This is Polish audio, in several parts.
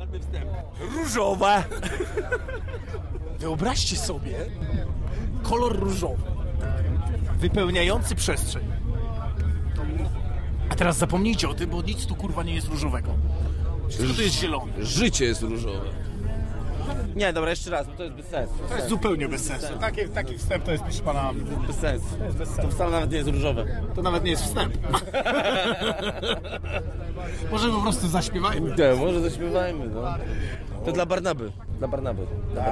Różowe. Wyobraźcie sobie kolor różowy, wypełniający przestrzeń. A teraz zapomnijcie o tym, bo nic tu kurwa nie jest różowego. Wszystko to jest zielone. Życie jest różowe. Nie, dobra, jeszcze raz, bo to jest bez sensu. To jest zupełnie bez sensu. Taki wstęp to jest, proszę pana... Bez sensu. To wcale nawet nie jest różowe. To nawet nie jest wstęp. Może po prostu zaśpiewajmy. Nie, może zaśpiewajmy, no. To dla Barnaby. Dla Barnaby.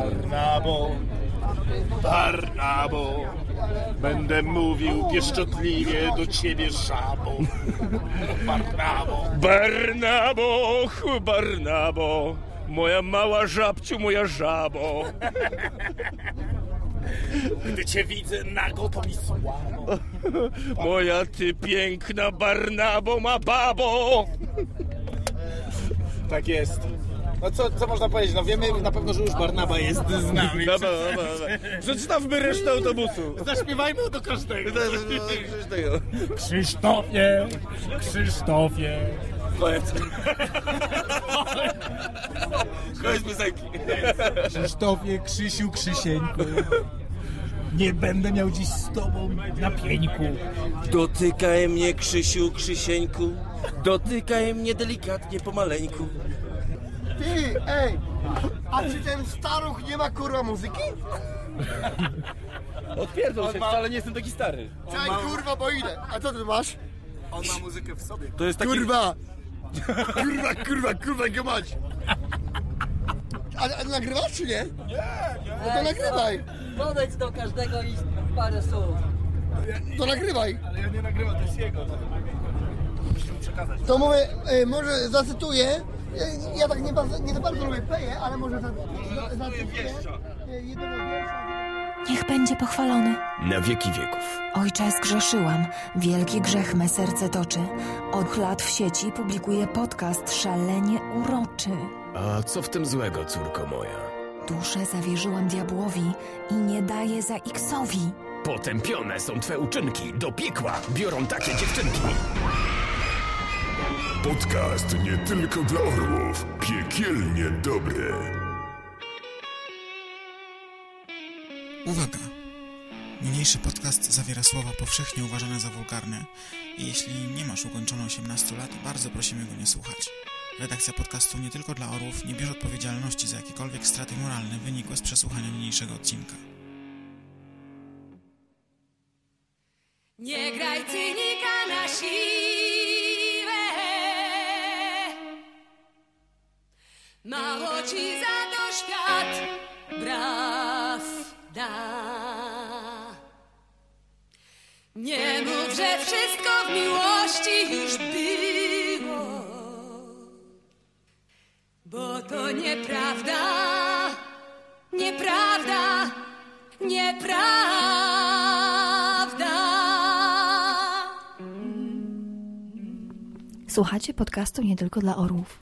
Barnabo, będę mówił pieszczotliwie do ciebie żabo. Barnabo, moja mała żabciu, moja żabo. Gdy cię widzę nago, to mi słabo. Moja ty piękna Barnabo ma babo. Tak jest. No co można powiedzieć? No wiemy na pewno, że już Barnaba jest z nami. Dobra. Przedstawmy resztę autobusu. Zaśpiewajmy do każdego. Krzysztofie. Koniec. Koniec piosenki. Krzysztofie, Krzysiu, Krysieńku. Nie będę miał dziś z tobą na pieńku. Dotykaj mnie, Krzysiu, Krysieńku. Dotykaj mnie delikatnie, pomaleńku. Ty, ej! A czy ten staruch nie ma kurwa muzyki? Odpierdol się, wcale nie jestem taki stary. Czekaj kurwa, bo ile? A co ty masz? On ma muzykę w sobie. To jest taki... Kurwa! Kurwa, nie mać! A nagrywasz czy nie? Nie. No to nagrywaj! Podejdź do każdego i parę słów. To nagrywaj! Ale ja nie nagrywam, to jest jego. Musimy przekazać. To mówię, może zacytuję. Ja tak nie za bardzo lubię peję, ale może zacytuję jednego wiersza. Niech będzie pochwalony. Na wieki wieków. Ojcze, zgrzeszyłam. Wielki grzech me serce toczy. Od lat w sieci publikuję podcast szalenie uroczy. A co w tym złego, córko moja? Duszę zawierzyłam diabłowi i nie daję za X-owi. Potępione są twe uczynki. Do piekła biorą takie dziewczynki. Podcast nie tylko dla orłów. Piekielnie dobry. Uwaga! Niniejszy podcast zawiera słowa powszechnie uważane za wulgarne i jeśli nie masz ukończonych 18 lat, bardzo prosimy go nie słuchać. Redakcja podcastu nie tylko dla orłów nie bierze odpowiedzialności za jakiekolwiek straty moralne wynikłe z przesłuchania niniejszego odcinka. Nie graj cynika na siłę, mało ci za to świat braw da. Nie mów, że wszystko w miłości już było, bo to nieprawda, nieprawda, nieprawda. Słuchacie podcastu nie tylko dla orłów.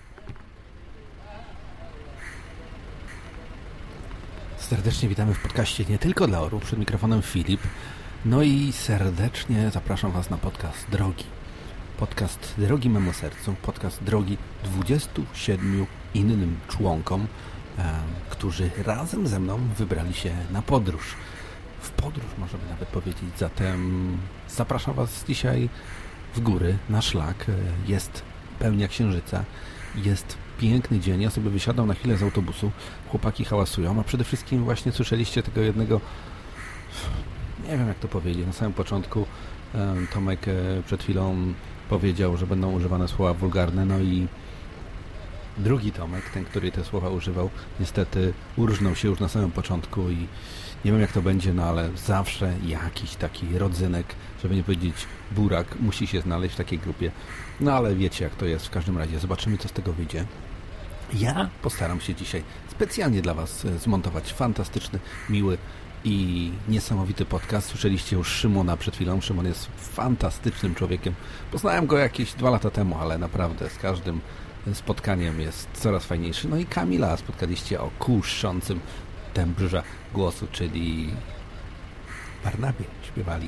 Serdecznie witamy w podcaście nie tylko dla orłów. Przed mikrofonem Filip. No i serdecznie zapraszam Was na podcast Drogi. Podcast drogi memu sercu. Podcast drogi 27 innym członkom, którzy razem ze mną wybrali się na podróż. W podróż możemy nawet powiedzieć. Zatem zapraszam Was dzisiaj w góry, na szlak. Jest pełnia księżyca. Jest piękny dzień. Ja sobie wysiadam na chwilę z autobusu. Chłopaki hałasują, a przede wszystkim właśnie słyszeliście tego jednego, nie wiem jak to powiedzieć, na samym początku Tomek przed chwilą powiedział, że będą używane słowa wulgarne, no i drugi Tomek, ten, który te słowa używał, niestety urżnął się już na samym początku i nie wiem jak to będzie, no ale zawsze jakiś taki rodzynek, żeby nie powiedzieć burak, musi się znaleźć w takiej grupie. No ale wiecie jak to jest, w każdym razie zobaczymy co z tego wyjdzie. Ja postaram się dzisiaj specjalnie dla Was zmontować fantastyczny, miły i niesamowity podcast. Słyszeliście już Szymona przed chwilą. Szymon jest fantastycznym człowiekiem. Poznałem go jakieś 2 lata temu, ale naprawdę z każdym spotkaniem jest coraz fajniejszy. No i Kamila spotkaliście o kuszącym tembrze głosu, czyli Barnabie śpiewali.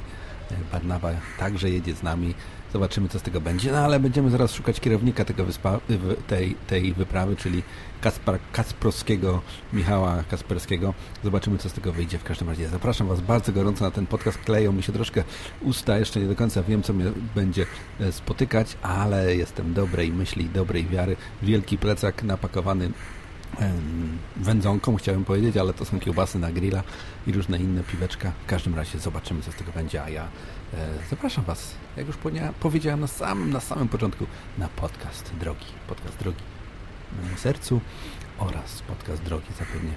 Barnaba także jedzie z nami. Zobaczymy, co z tego będzie. No ale będziemy zaraz szukać kierownika tej wyprawy, czyli Kasprowskiego, Michała Kasperskiego. Zobaczymy, co z tego wyjdzie. W każdym razie zapraszam Was bardzo gorąco na ten podcast. Kleją mi się troszkę usta. Jeszcze nie do końca wiem, co mnie będzie spotykać, ale jestem dobrej myśli, dobrej wiary. Wielki plecak napakowany wędzonką, chciałem powiedzieć, ale to są kiełbasy na grilla i różne inne piweczka. W każdym razie zobaczymy, co z tego będzie, a ja zapraszam Was, jak już powiedziałem na samym początku, na podcast Drogi memu sercu oraz podcast Drogi zapewne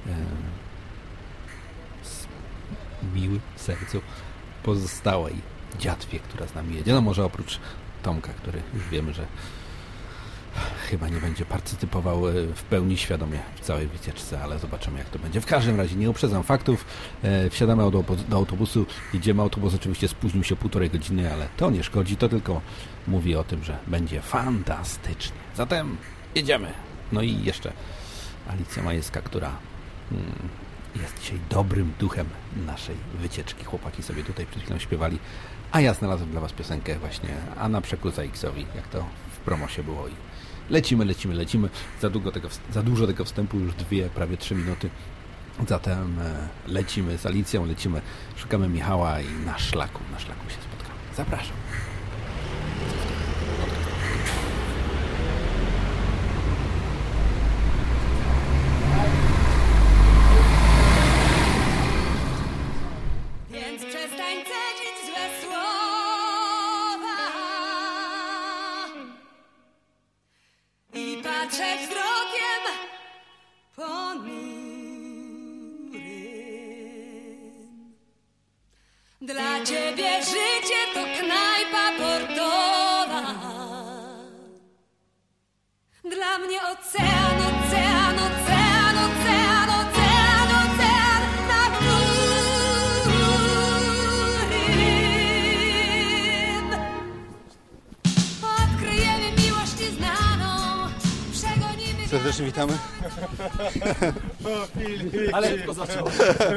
miły sercu pozostałej dziatwie, która z nami jedzie. No może oprócz Tomka, który już wiemy, że chyba nie będzie partycypował w pełni świadomie w całej wycieczce, ale zobaczymy, jak to będzie. W każdym razie nie uprzedzam faktów. Wsiadamy do autobusu, jedziemy. Autobus oczywiście spóźnił się 1,5 godziny, ale to nie szkodzi, to tylko mówi o tym, że będzie fantastycznie. Zatem jedziemy. No i jeszcze Alicja Majewska, która jest dzisiaj dobrym duchem naszej wycieczki. Chłopaki sobie tutaj przed chwilą śpiewali, a ja znalazłem dla Was piosenkę właśnie Anna przekłóca X-owi, jak to w promosie było. I lecimy. Za dużo tego wstępu, już prawie 3 minuty. Zatem lecimy z Alicją, szukamy Michała i na szlaku się spotkamy. Zapraszam. Więc przestań cedzić złe słowa i patrzeć wzrokiem ponurym. Dla ciebie życie to knajpa portowa, dla mnie ocean, ocean, ocean, ocean, ocean, ocean, na którym odkryjemy miłość nieznaną, przegonimy... Serdecznie witamy. Ale tylko zaczął.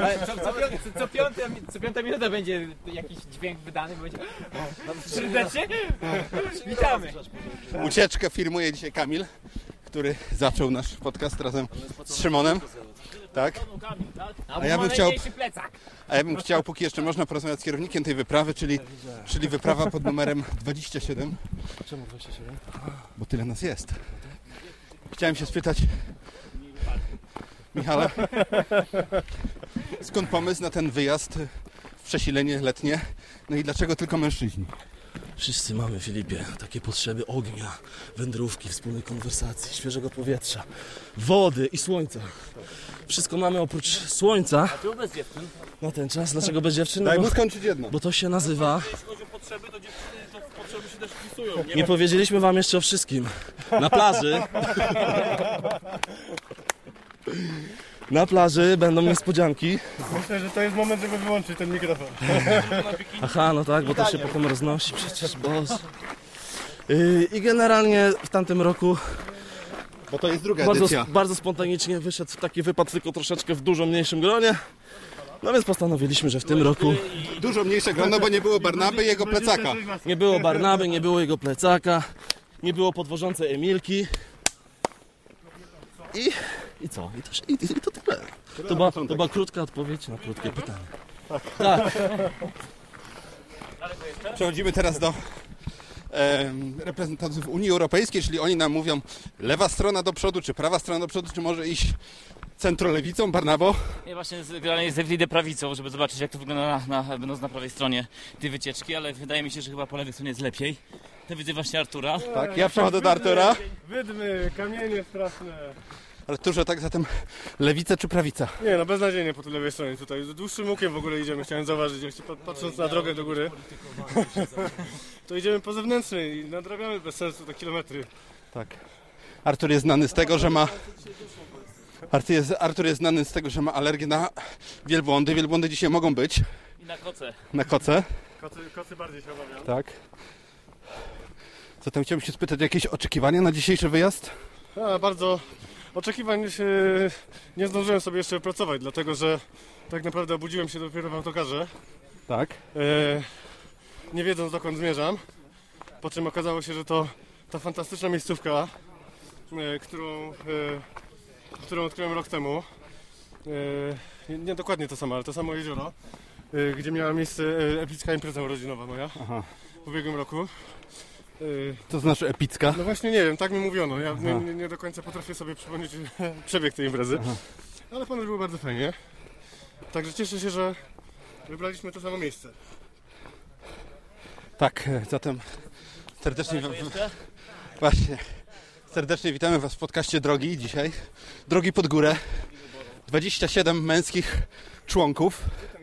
Co piąta minuta będzie jakiś dźwięk wydany, będzie serdecznie. Witamy. Ucieczkę firmuje dzisiaj Kamil, który zaczął nasz podcast razem z Szymonem. Tak? A ja bym chciał, póki jeszcze można, porozmawiać z kierownikiem tej wyprawy, czyli wyprawa pod numerem 27. Czemu 27? Bo tyle nas jest. Chciałem się spytać, Michale, skąd pomysł na ten wyjazd w przesilenie letnie? No i dlaczego tylko mężczyźni? Wszyscy mamy, Filipie, takie potrzeby ognia, wędrówki, wspólnej konwersacji, świeżego powietrza, wody i słońca. Wszystko mamy oprócz słońca. A tu bez dziewczyn? Na ten czas. Dlaczego bez dziewczyn? Daj mu skończyć jedno. Bo to się nazywa... Jeśli chodzi o potrzeby, to dziewczyny to potrzeby się też wpisują. Nie powiedzieliśmy wam jeszcze o wszystkim. Na plaży... Na plaży będą niespodzianki. Myślę, że to jest moment, żeby wyłączyć ten mikrofon. Aha, no tak, bo to się potem roznosi przecież, Boże. I generalnie w tamtym roku... Bo to jest druga edycja. Bardzo spontanicznie wyszedł taki wypad, tylko troszeczkę w dużo mniejszym gronie. No więc postanowiliśmy, że w tym roku... Dużo mniejsze grono, bo nie było Barnaby i jego plecaka. Nie było Barnaby, nie było jego plecaka, nie było podwożącej Emilki. I co? I to tyle. To była krótka odpowiedź na krótkie pytanie. Tak. Przechodzimy teraz do reprezentantów Unii Europejskiej, czyli oni nam mówią lewa strona do przodu, czy prawa strona do przodu, czy może iść centrolewicą, Barnabo? Ja właśnie generalnie idę prawicą, żeby zobaczyć, jak to wygląda będąc na prawej stronie tej wycieczki, ale wydaje mi się, że chyba po lewej stronie jest lepiej. To widzę właśnie Artura. Tak, ja przechodzę do Artura. Wydmy, kamienie straszne. Arturze, tak zatem lewica czy prawica? Nie, no beznadziejnie po tej lewej stronie tutaj. Dłuższym łukiem w ogóle idziemy, chciałem zauważyć, jak patrząc na drogę do góry. To idziemy po zewnętrznej i nadrabiamy bez sensu te kilometry. Tak. Artur jest znany z tego, że ma... Artur jest znany z tego, że ma alergię na wielbłądy. Wielbłądy dzisiaj mogą być. I na koce. Na koce. Kocy bardziej się obawiam. Tak. Zatem chciałbym się spytać, jakieś oczekiwania na dzisiejszy wyjazd? Bardzo oczekiwań nie zdążyłem sobie jeszcze wypracować, dlatego że tak naprawdę obudziłem się dopiero w autokarze. Tak. nie wiedząc dokąd zmierzam. Po czym okazało się, że to ta fantastyczna miejscówka, którą odkryłem rok temu. Nie dokładnie to samo, ale to samo jezioro, gdzie miała miejsce epicka impreza urodzinowa moja w ubiegłym roku. To znaczy epicka? No właśnie nie wiem, tak mi mówiono. Ja nie do końca potrafię sobie przypomnieć przebieg tej imprezy. Ale ponoć było bardzo fajnie. Także cieszę się, że wybraliśmy to samo miejsce. Tak, zatem serdecznie witamy Was w podcaście Drogi dzisiaj. Drogi pod górę. 27 męskich członków.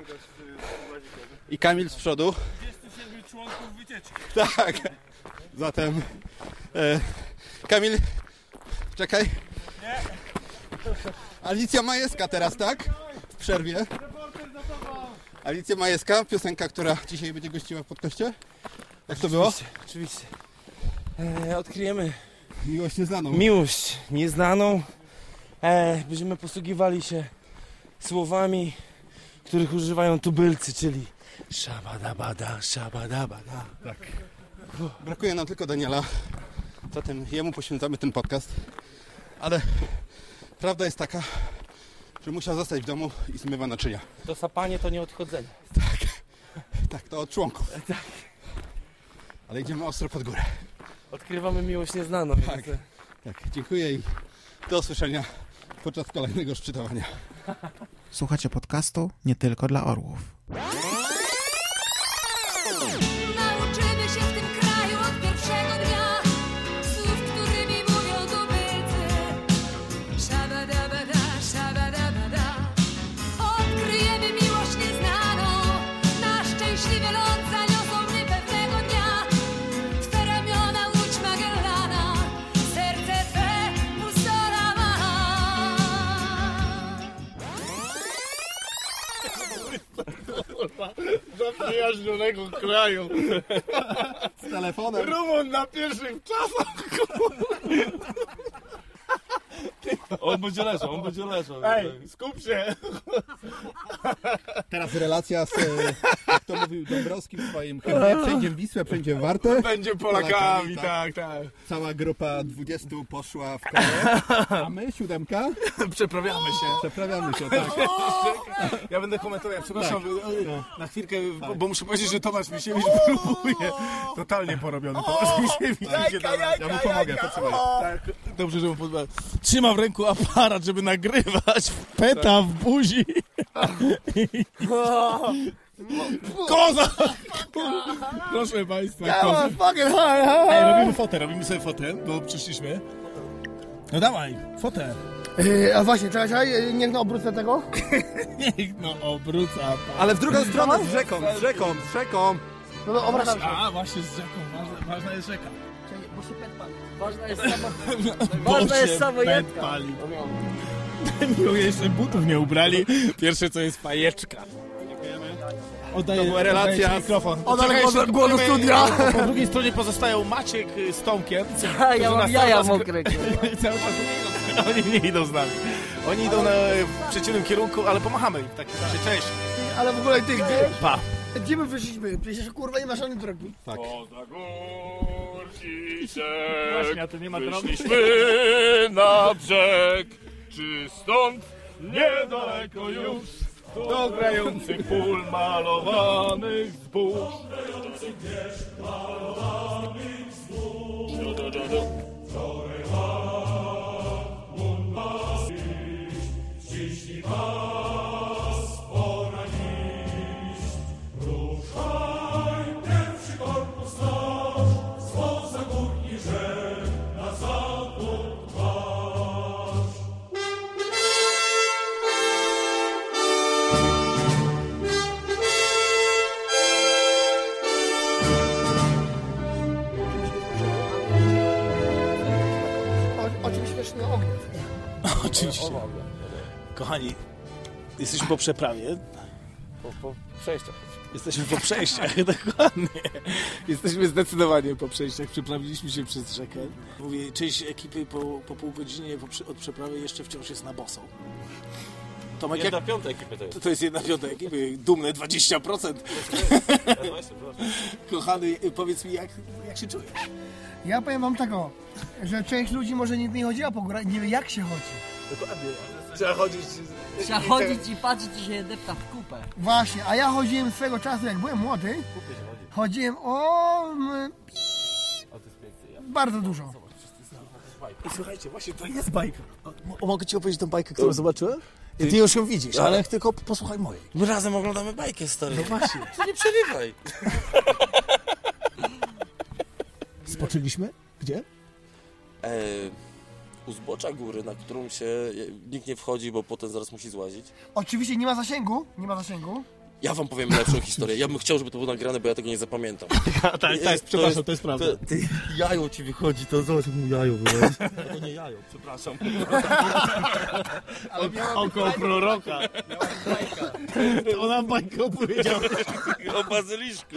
I Kamil z przodu. 27 członków wycieczki. Tak. Zatem Kamil, czekaj. Nie. Alicja Majewska teraz, tak? W przerwie. Alicja Majewska, piosenka, która dzisiaj będzie gościła w podcaście. Jak to było? Oczywiście. Odkryjemy miłość nieznaną. Miłość nieznaną. Będziemy posługiwali się słowami, których używają tubylcy, czyli szabadabada, szabadabada. Tak. Brakuje nam tylko Daniela. Zatem jemu poświęcamy ten podcast. Ale prawda jest taka, że musiał zostać w domu i zmywa naczynia. To sapanie to nie odchodzenie. Tak, to od członków. Tak. Ale idziemy ostro pod górę. Odkrywamy miłość nieznaną. Tak, dziękuję i do usłyszenia podczas kolejnego szczytowania. Słuchacie podcastu nie tylko dla orłów. Nauczymy się w tym kraju od pierwszego dnia słów, którymi mówią tubylcy. Szabadabada, szabadabada. Odkryjemy miłość nieznaną. Na szczęśliwy ląd zaniosą mnie pewnego dnia. Twe ramiona łódź Magellana, serce twe Bussola ma. Zaprzyjaźnionego kraju. Z telefonem. Rumun na pierwszych czasach. On będzie leżał. Ej, skup się. Teraz relacja z, jak to mówił Dąbrowski w swoim hymnie, przejdziemy Wisłę, przejdziemy Wartę. Będzie Polakami, tak. Cała grupa 20 poszła w koło, a my, 7, Przeprawiamy się, tak. Ja będę komentował, przepraszam, na chwilkę, bo muszę powiedzieć, że Tomasz Misiewicz próbuje. Totalnie porobiony Tomasz Misiewicz. Ja mu pomogę, potrzebuję. Tak, dobrze, że mu pozwolę. Trzyma w ręku aparat, żeby nagrywać. Peta w buzi. Koza! Proszę Państwa, koza. Ej, robimy sobie fotę, bo przyszliśmy. No dawaj, fotę. A właśnie, czekaj, niech obrócę tego. Niech obróca. Ale w drugą stronę, z rzeką. No obracam się. A, właśnie z rzeką, ważna jest rzeka. Bo się pet pali. Ważna jest samo jedka. Miło, jeszcze butów nie ubrali. Pierwsze co jest fajeczka. Oddaję, to była relacja mikrofon. Było do studia. Po drugiej stronie pozostają Maciek z Tomkiem. Ja mam jaja mokre. Cały czas oni nie idą z nami. Oni idą w przeciwnym kierunku, ale pomachamy im w takim razie. Cześć. Ale w ogóle ty gdzie? Pa. Gdzie my wyszliśmy? Przecież kurwa nie ma żadnej drogi. Tak. Właśnie, a tu nie ma drogi. Wyszliśmy na brzeg. Czy stąd niedaleko już do grających pól malowanych zbóż? Ściśnij pas, pora iść. Ruszaj, pierwszy korpus nasz, spoza gór i rzek, na zachód twarz. Oczywiście na ogniu. Oczywiście. Kochani, jesteśmy po przeprawie. Po przejściach. Jesteśmy po przejściach, dokładnie. Jesteśmy zdecydowanie po przejściach. Przeprawiliśmy się przez rzekę. Mówię, część ekipy po pół godzinie od przeprawy jeszcze wciąż jest na boso. Tomek, 1/5 ekipy to jest. To jest 1/5 ekipy, dumne 20%. Kochany, powiedz mi, jak się czujesz? Ja powiem wam tego, że część ludzi może nigdy nie chodziła po górach, nie wie jak się chodzi. Dokładnie. Trzeba chodzić... Trzeba chodzić i patrzeć, czy się depta w kupę. Właśnie, a ja chodziłem swego czasu, jak byłem młody, chodziłem bardzo dużo. I słuchajcie, właśnie to jest bajka. Mogę ci opowiedzieć tą bajkę, którą zobaczyłem? Ty już ją widzisz, ale tylko posłuchaj mojej. My razem oglądamy bajkę, stary. No właśnie. To nie przerywaj. Spoczęliśmy? Gdzie? U zbocza góry, na którą się nikt nie wchodzi, bo potem zaraz musi złazić. Oczywiście nie ma zasięgu, nie ma zasięgu. Ja wam powiem lepszą historię. Ja bym chciał, żeby to było nagrane, bo ja tego nie zapamiętam. Przepraszam, to jest prawda. Ty, jajo ci wychodzi, to zobacz, jak mu jajo wychodzi. To nie jajo, przepraszam. Oko proroka. To nam bajkę opowiedział. O bazyliszku.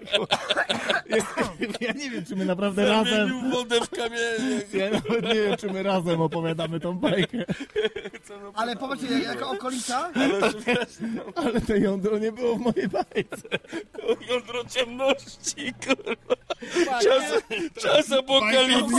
Ja nie wiem, czy my naprawdę razem... Zamienił wodę w kamienie. Ja nawet nie wiem, czy my razem opowiadamy tą bajkę. Ale popatrzcie, jaka okolica. Ale to jądro nie było w mojej bajce. Jądro ciemności, kurwa. Czas apokalipsy.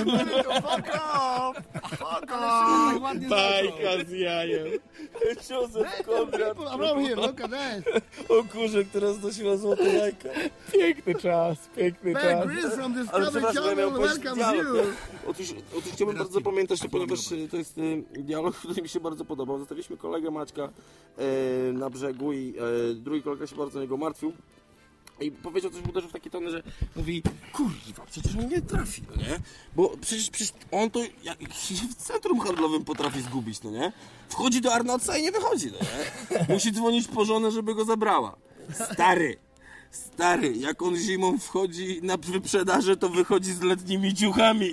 Bajka z jajem. Józef Konrad. Look at this. O kurze, która znosiła złote jajka. Piękny czas. Bear Grylls from Discovery Channel welcomes you. Otóż chciałbym bardzo zapamiętać to, ponieważ to jest dialog, który mi się bardzo podobał. Zostawiliśmy kolegę Maćka na brzegu i drugi kolega się bardzo o niego martwił. I powiedział coś, uderzył w takie tony, że mówi, kurwa, przecież on nie trafi, no nie? Bo przecież on to się w centrum handlowym potrafi zgubić, no nie? Wchodzi do Arnotsa i nie wychodzi, no nie? Musi dzwonić po żonę, żeby go zabrała. Stary, jak on zimą wchodzi na wyprzedaże, to wychodzi z letnimi ciuchami.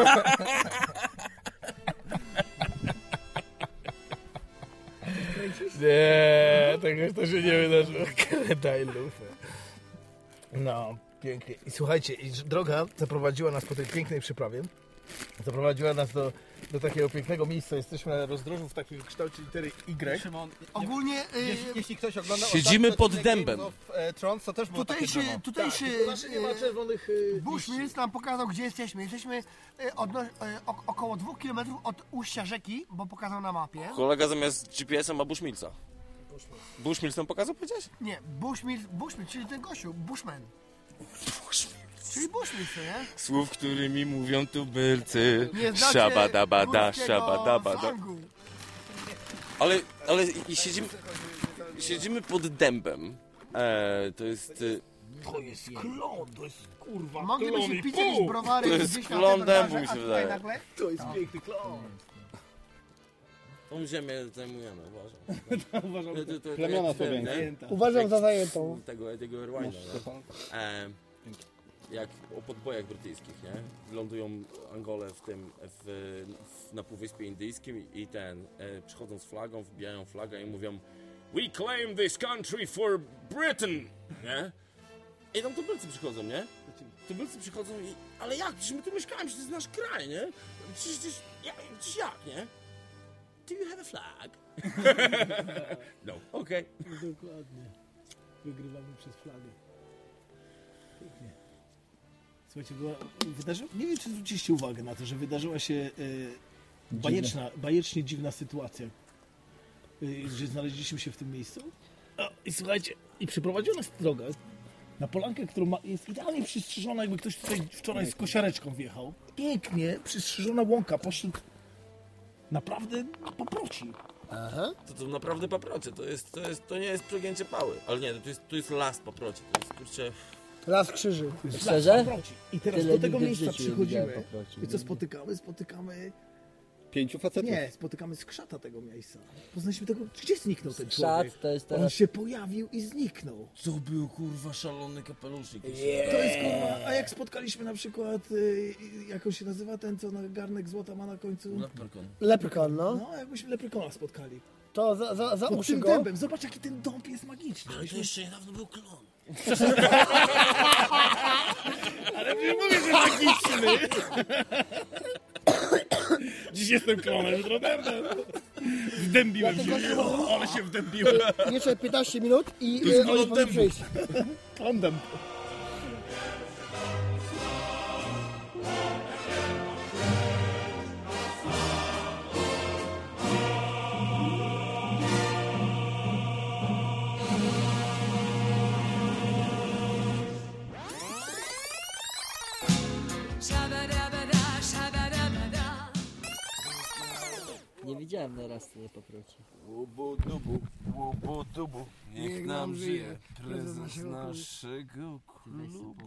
Nie, tego to się nie wydarzyło. Daj lufę. No, pięknie. I słuchajcie, droga zaprowadziła nas po tej pięknej przyprawie. Zaprowadziła nas do takiego pięknego miejsca. Jesteśmy na rozdrożu w takim kształcie litery Y. Szymon, ogólnie, jeśli ktoś ogląda... Siedzimy pod dębem. Trons, to też było tutejszy nie ma czerwonych... Bushmills nam pokazał, gdzie jesteśmy. Jesteśmy około 2 km od ujścia rzeki, bo pokazał na mapie. Kolega zamiast GPS-a ma Bushmillsa. Bushmills nam pokazał, powiedziałeś? Nie, Bushmills, czyli ten gościu, Bushman. Czyli Bushmills, nie? Słów, którymi mówią tubylcy. Nie znacie Szabadabada, szabadabada. slangu. Ale siedzimy pod dębem. To jest... To jest klon, to jest kurwa Moglibyśmy pić jakieś browary. To jest gdzieś na klon tym dębu, barze, mi się a tutaj wydaje. nagle... To jest piękny klon. Tą ziemię zajmujemy, uważam. Plemiona słowiańskie. Uważam za zajętą. Tego Irwine'a, jak o podbojach brytyjskich, nie? Lądują Angole na Półwyspie Indyjskim i przychodzą z flagą, wbijają flagę i mówią "We claim this country for Britain", nie? I tam tubylcy przychodzą, nie? Tubylcy przychodzą i... Ale jak? Przecież my tu mieszkamy, przecież to jest nasz kraj, nie? Przecież jak, nie? Do you have a flag? No, okej. Dokładnie. Wygrywamy przez flagę. Pięknie. Słuchajcie, nie wiem, czy zwróciliście uwagę na to, że wydarzyła się bajecznie dziwna sytuacja, że znaleźliśmy się w tym miejscu. I słuchajcie, i przyprowadziła nas droga na polankę, która jest idealnie przystrzyżona, jakby ktoś tutaj wczoraj z kosiareczką wjechał. Pięknie przystrzyżona łąka pośród naprawdę paproci. Aha. To naprawdę paprocie, to nie jest przegięcie pały. Ale nie, to jest las paproci, to jest kurczę... Las krzyży. Szczerze? I teraz do tego miejsca przychodzimy. I co spotykamy? Spotykamy 5 facetów? Nie, spotykamy skrzata tego miejsca. Poznaliśmy tego, gdzie zniknął ten Skrzat, człowiek. to jest teraz... On się pojawił i zniknął. To był kurwa szalony kapelusznik. To jest kurwa, a jak spotkaliśmy na przykład, jak on się nazywa, ten co na garnek złota ma na końcu? Leprechaun, no. No, jakbyśmy leprekona spotkali. To za pod uszy tym go. dębem. Zobacz, jaki ten dąb jest magiczny. Ale to jeszcze niedawno był klon. Ale nie mówię, że magiczny. Dziś jestem klonem, jutro dębem. Wdębiłem się, ale się wdębiłem. Jeszcze 15 minut i To jest oni powinni przyjść. Kondem. Nie widziałem na raz tej paproci. Łubu, niech nam żyje prezes naszego klubu.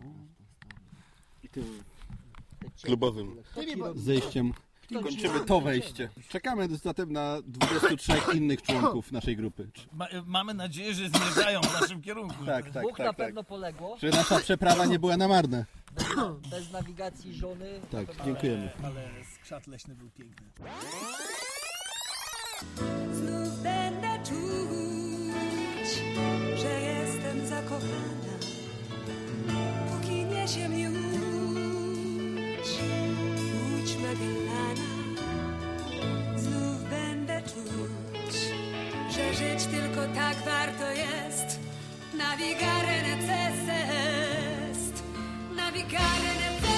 Klubowym zejściem kończymy to wejście. Czekamy zatem na 23 innych członków naszej grupy. Mamy nadzieję, że zmierzają w naszym kierunku. Tak. Dwóch na pewno poległo. Że nasza przeprawa nie była na marne. Bez nawigacji żony. Tak, dziękujemy. Ale skrzat leśny był piękny. Znów będę czuć, że jestem zakochana, póki niesie mnie łódź Magellana. Znów będę czuć, że żyć tylko tak warto jest. Navigare necessest, navigare necessest.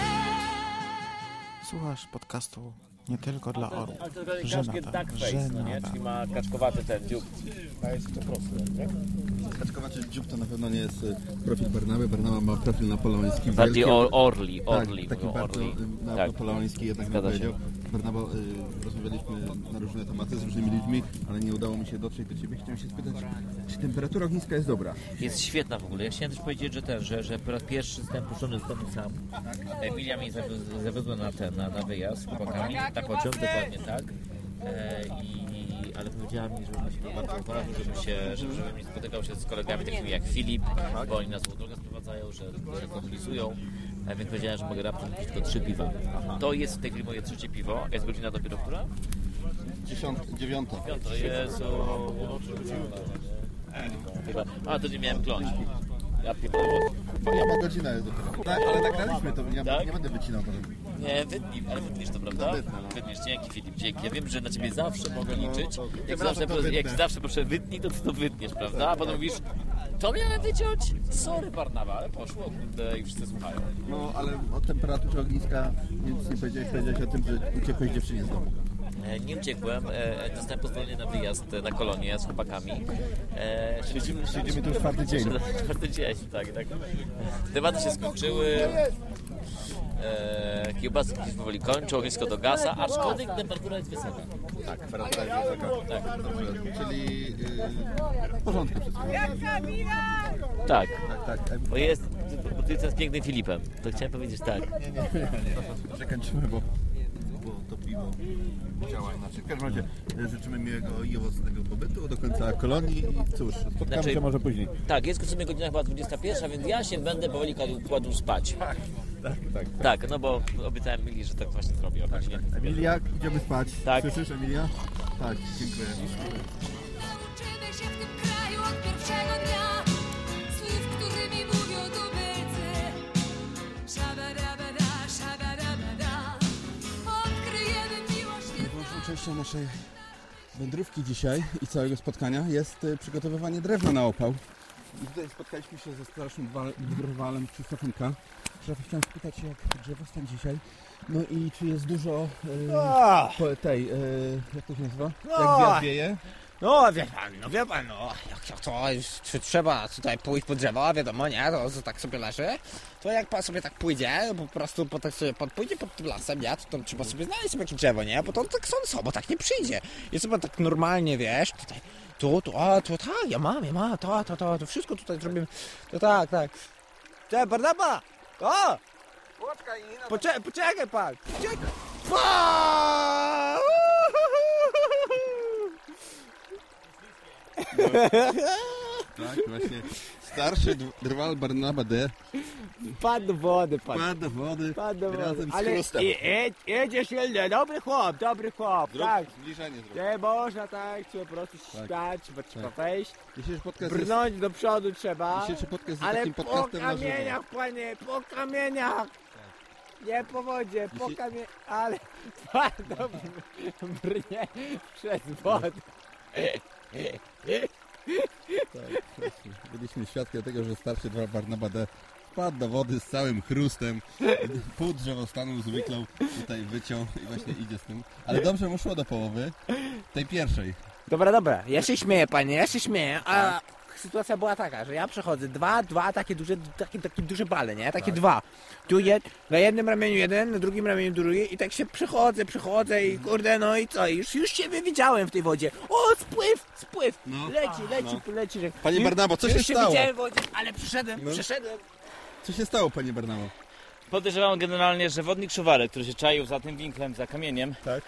Słuchasz podcastu nie tylko dla orłów. Ale to jest troszkę duckface, no nie? Czyli ma kaczkowaty ten dziób. A jest to proste, nie? Kaczkowaty dziób to na pewno nie jest profil Barnaby. Barnaba ma profil napoleoński. Bardziej orli. Tak, taki bardzo napoleoński jednak bym powiedział. Barnaba, rozmawialiśmy na różne tematy z różnymi ludźmi, ale nie udało mi się dotrzeć do Ciebie. Chciałem się spytać, czy temperatura ogniska jest dobra? Jest świetna w ogóle. Ja chciałem też powiedzieć, że po raz pierwszy jestem puszczony z domu sam. Emilia mnie zawiodła na wyjazd z chłopakami, na pociąg, dokładnie tak. Ale powiedziała mi, żebym się bardzo uważał, żebym nie spotykał się z kolegami takimi jak Filip, bo oni nas w drogę sprowadzają, że komunizują. Więc powiedziałem, że mogę raptem pić tylko 3 piwa. To jest w tej chwili moje trzecie piwo. Jest godzina dopiero która? 9. Jezu. A, to nie miałem kląć. Ja pierdolę. Moja godzina jest dopiero. Tak, ale nagraliśmy to, nie będę wycinał potem. Nie, wytnij, ale wytniesz to, prawda? Wytniesz, dzięki Filip, dzięki. Ja wiem, że na ciebie zawsze mogę liczyć. Jak zawsze proszę wytnij, to wytniesz, prawda? A potem mówisz, to miałem wyciąć? Sorry Barnaba, ale poszło, kurde, i wszyscy słuchają. No, ale o temperaturze ogniska nic nie powiedziałeś o tym, że uciekłeś dziewczynie z domu. Nie uciekłem, dostałem pozwolenie na wyjazd na kolonię z chłopakami. Siedzimy tu już 4. dzień. 4. dzień, tak. Tematy się skończyły. Kiełbasy gdzieś powoli kończą, ognisko dogasa, aczkolwiek temperatura jest wysoka. Tak, temperatura jest wysoka. Tak, dobrze. Czyli w porządku wszystko. Tak. Bo ty jesteś z pięknym Filipem. To chciałem powiedzieć tak. Nie. Zakończymy, bo to piwo działa inaczej. W każdym razie życzymy miłego i owocnego pobytu do końca kolonii i cóż, spotkamy się może później. Tak, jest w sumie godzina chyba 21, więc ja się będę powoli kładł spać. Tak, no bo obiecałem Emilii, że tak właśnie zrobię. Tak. Emilia, idziemy spać. Tak. Słyszysz, Emilia? Tak, dziękuję. Uczymy się w tym kraju od pierwszego dnia słów, którymi mówią tubylcy. Szabadabada, szabadabada. Odkryjemy miłość. Ważną częścią naszej wędrówki dzisiaj i całego spotkania jest przygotowywanie drewna na opał. I tutaj spotkaliśmy się ze starszym drwalem Krzysztofem K. Chciałem spytać się, jak drzewostan dzisiaj. No i czy jest dużo jak to się nazywa? Jak wiatr wieje? No wie pan, jak to, czy trzeba tutaj pójść po drzewo, wiadomo, nie, to tak sobie leży, to jak pan sobie tak pójdzie, po prostu tak sobie pójdzie pod tym lasem, nie, to tam trzeba sobie znaleźć sobie jakieś drzewo, nie, bo to tak są, bo tak nie przyjdzie. Jest chyba tak normalnie, wiesz, tutaj, to tak, ja mam, to wszystko tutaj zrobimy, to tak. Cześć, Barnaba! O! Poczekaj pan! Tak, właśnie. Starszy drwal Barnaba D. Padł do wody. Razem z ale chrustem. jedzie silny, dobry chłop, tak. Zbliżenie zrób. Nie można tak, trzeba po prostu śpać, trzeba wejść, brnąć do przodu trzeba, Dzisiejszy podcast jest ale takim podcastem po kamieniach, panie, po kamieniach. Nie po wodzie, po kamie... ale twardo brnie przez wodę. Byliśmy świadkiem tego, że starszy Barnaba D. wpadł do wody z całym chrustem, pół drzewostanu zwyklał, tutaj wyciął i właśnie idzie z tym. Ale dobrze mu szło do połowy, tej pierwszej. Dobra, ja się śmieję, panie, ja się śmieję, a sytuacja była taka, że ja przechodzę dwa takie duże bale, nie? Takie dwa. Tu na jednym ramieniu jeden, na drugim ramieniu drugi i tak się przechodzę i kurde, no i co? Już ciebie widziałem w tej wodzie. O, spływ! No. Leci. Panie Barnabo, co się stało? Widziałem w wodzie, ale przeszedłem. Co się stało, panie Barnabo? Podejrzewam generalnie, że wodnik Szuwarek, który się czaił za tym winklem, za kamieniem, tak.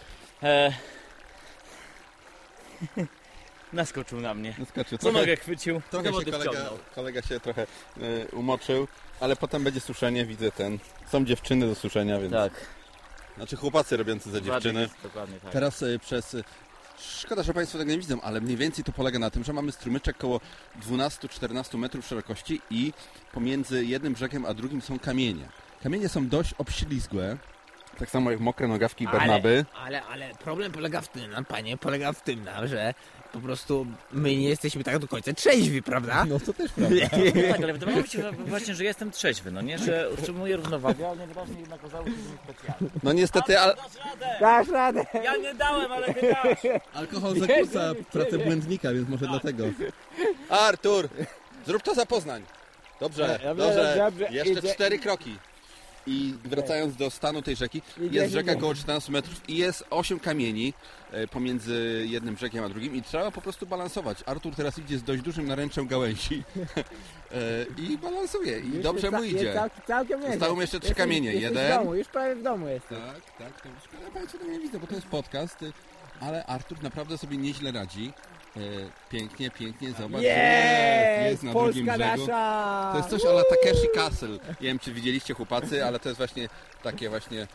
Naskoczył na mnie. Co nogę chwycił, trochę do się wody wciągnął. kolega się trochę umoczył, ale potem będzie suszenie, widzę są dziewczyny do suszenia, więc... Tak. Znaczy chłopacy robiący za dziewczyny. Dokładnie tak. Teraz szkoda, że Państwo tego nie widzą, ale mniej więcej to polega na tym, że mamy strumyczek około 12-14 metrów szerokości i pomiędzy jednym brzegiem a drugim są kamienie. Kamienie są dość obślizgłe, tak samo jak mokre nogawki Barnaby. Ale problem polega w tym, że po prostu my nie jesteśmy tak do końca trzeźwi, prawda? No to też prawda. Tak, ale wydawało mi się właśnie, że jestem trzeźwy, no nie, że utrzymuję równowagę, ale najwyraźniej jednak okazało się, że nie specjalnie. No niestety, ale... Dasz radę! Ja nie dałem, ale ty dasz! Alkohol zakłóca pracę błędnika, więc może dlatego. Artur, zrób to za Poznań. Dobrze. Jeszcze 4 kroki. I wracając do stanu tej rzeki, jest rzeka około 14 metrów i jest 8 kamieni pomiędzy jednym brzegiem a drugim i trzeba po prostu balansować. Artur teraz idzie z dość dużym naręczem gałęzi i balansuje i dobrze mu idzie. Zostały mu jeszcze 3 kamienie. Już prawie w domu jestem. Tak. To szkoda, Państwo tego nie widzę, bo to jest podcast, ale Artur naprawdę sobie nieźle radzi. Pięknie, zobacz. Jest na drugim brzegu. Nasza! To jest coś ala Takeshi Castle. Nie wiem, czy widzieliście, chłopacy, ale to jest właśnie takie właśnie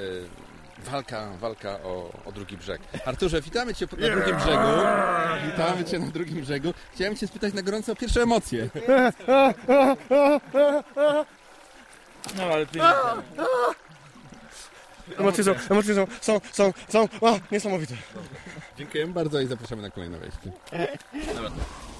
walka o drugi brzeg. Arturze, witamy Cię na drugim brzegu. Witamy Cię na drugim brzegu. Chciałem Cię spytać na gorąco o pierwsze emocje. No, ale ty... Emocje są niesamowite. Dziękujemy bardzo i zapraszamy na kolejne wejście. Dobra.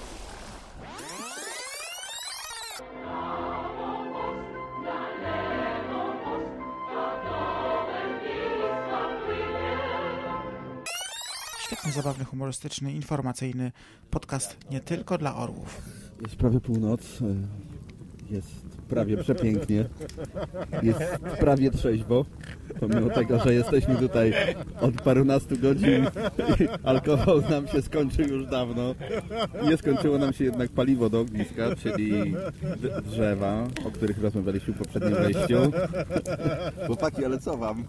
Świetnie zabawny, humorystyczny, informacyjny podcast nie tylko dla orłów. Jest prawie północ, jest prawie przepięknie, jest prawie trzeźwo, pomimo tego, że jesteśmy tutaj od parunastu godzin i alkohol nam się skończył już dawno. Nie skończyło nam się jednak paliwo do ogniska, czyli drzewa, o których rozmawialiśmy w poprzednim wejściu. Chłopaki, ale co wam?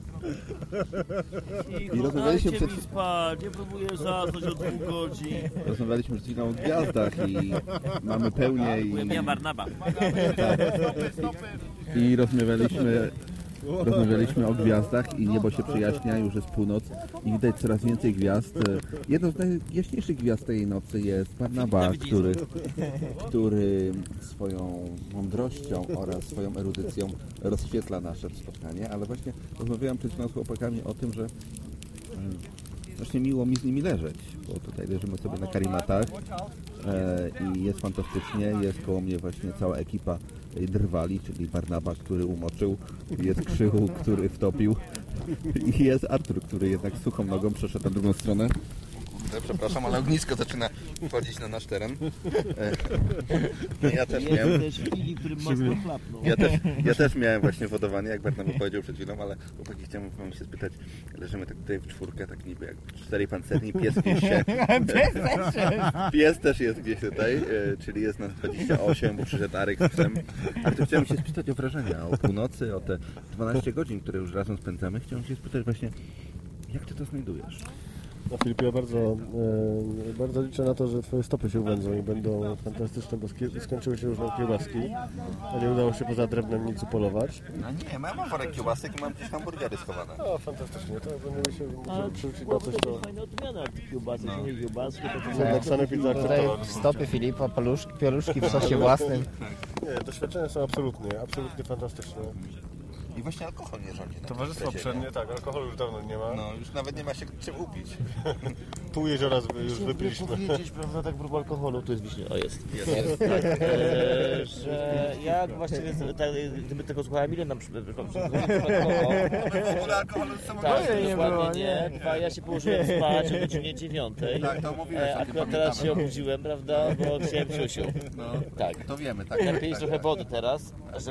I rozmawialiśmy przed chwilą... spać, nie próbuję zasnąć od 2 godzin. Rozmawialiśmy przed chwilą o gwiazdach i mamy pełnię i... Ja Barnaba. Tak. I rozmawialiśmy o gwiazdach i niebo się przyjaśnia, już jest północ i widać coraz więcej gwiazd. Jedną z najjaśniejszych gwiazd tej nocy jest Barnaba, który swoją mądrością oraz swoją erudycją rozświetla nasze spotkanie, ale właśnie rozmawiałem przed chwilą z chłopakami o tym, że właśnie miło mi z nimi leżeć, bo tutaj leżymy sobie na karimatach i jest fantastycznie, jest koło mnie właśnie cała ekipa drwali, czyli Barnaba, który umoczył, jest Krzychu, który wtopił i jest Artur, który jednak suchą nogą przeszedł na drugą stronę. Przepraszam, ale ognisko zaczyna wchodzić na nasz teren. Ja też miałem. Ja też miałem właśnie wodowanie, jak Barnaba powiedział przed chwilą, ale chłopaki, chciałem się spytać, leżymy tak tutaj w czwórkę, tak niby jak 4 pancerni, pies gdzieś się... Pies też jest gdzieś tutaj, czyli jest nas 28, bo przyszedł Arek z psem. Ale to chciałem się spytać o wrażenia, o północy, o te 12 godzin, które już razem spędzamy. Chciałem się spytać właśnie, jak Ty to znajdujesz? No Filipie, ja bardzo liczę na to, że Twoje stopy się uwędzą i będą fantastyczne, bo skończyły się już nam kiełbaski, a nie udało się poza drewnem nic upolować. No nie, mam worek kiełbasek i mam gdzieś hamburgery schowane. O, fantastycznie, to będziemy się przerzucić na coś, to... Fajna odmiana kiełbasek, nie kiełbaski, Tak, sanepid zaakceptował. Stopy Filipa, pieluszki w sosie własnym. Nie, doświadczenia są absolutnie fantastyczne. I właśnie alkohol nie rządzi. Towarzystwo przednie, tak, alkoholu już dawno nie ma. No, już nawet nie ma się czym upić. Pół jeziora już wypiliśmy. Powiedzieć, prawda, tak propos alkoholu, tu jest wiśnie. O, jest. Tak, że jak właściwie, gdyby tego słuchała Emilia nam dokładnie nie. Ja się położyłem spać o godzinie 9. Tak, to mówiłeś. Akurat teraz się obudziłem, prawda, bo chciałem siusiu. No, tak. to wiemy, tak. Lepiej jest trochę wody teraz,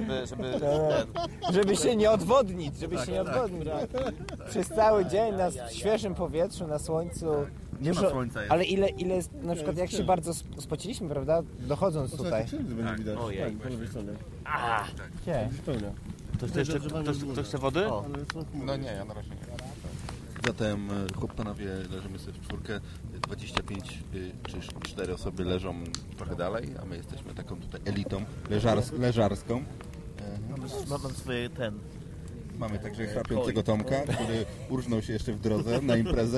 Żeby się nie odwodnić, Przez cały dzień na świeżym powietrzu, na słońcu. Nie ma słońca jest. Ale ile na przykład jak się bardzo spociliśmy, prawda, dochodząc tutaj. Ojej. Gdzie? Ktoś chce wody? No nie, ja na razie nie. Zatem chłopanowie leżymy sobie w czwórkę, 25 czy 4 osoby leżą trochę dalej, a my jesteśmy taką tutaj elitą leżarską. Mam swoje Mamy także chrapiącego Tomka, który urżnął się jeszcze w drodze na imprezę.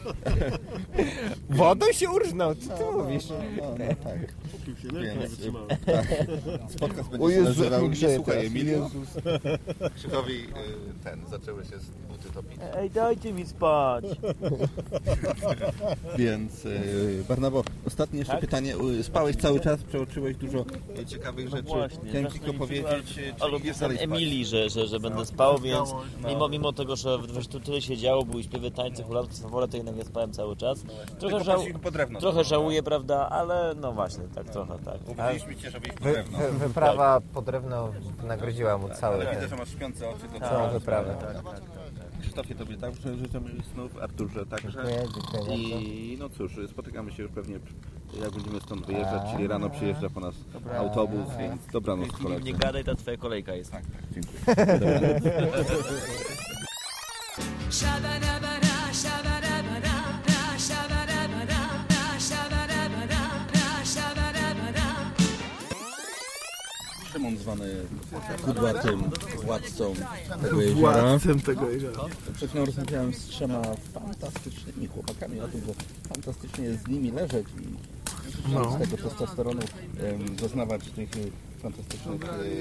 Wodą się urżnął, co ty mówisz? No, tak. Więc, tak. Podcast będzie się nazywał Nie słuchaj Emilio. Krzychowi zaczęły się buty topić. Ej, dajcie mi spać. Więc Barnabo, ostatnie jeszcze pytanie. Spałeś cały czas, przeoczyłeś dużo ciekawych rzeczy. Chciałem tylko powiedzieć, ale jestem Emilii, że będę spał, więc mimo tego, że tyle się działo, były śpiewy, tańce, hulanki, swawole, to jednak nie spałem cały czas. Trochę żałuję, prawda, ale no właśnie, tak trochę, tak. Uwierzyliśmy cię, żeby iść po drewno. Wyprawa po drewno nagrodziła mu cały widzę, że masz śpiące oczy, to całą wyprawę. Krzysztofie, tobie także życzymy snów, Arturze także. Dziękuję I no cóż, spotykamy się już pewnie, jak będziemy stąd wyjeżdżać, czyli rano przyjeżdża po nas autobus, więc dobranoc koledzy. Nie gadaj, ta twoja kolejka jest. Tak, dziękuję. Szymon zwany kudłatym władcą tego jeziora. Przed chwilą rozmawiałem z 3 fantastycznymi chłopakami o tym, że fantastycznie jest z nimi leżeć i z tego testosteronu doznawać tych fantastycznych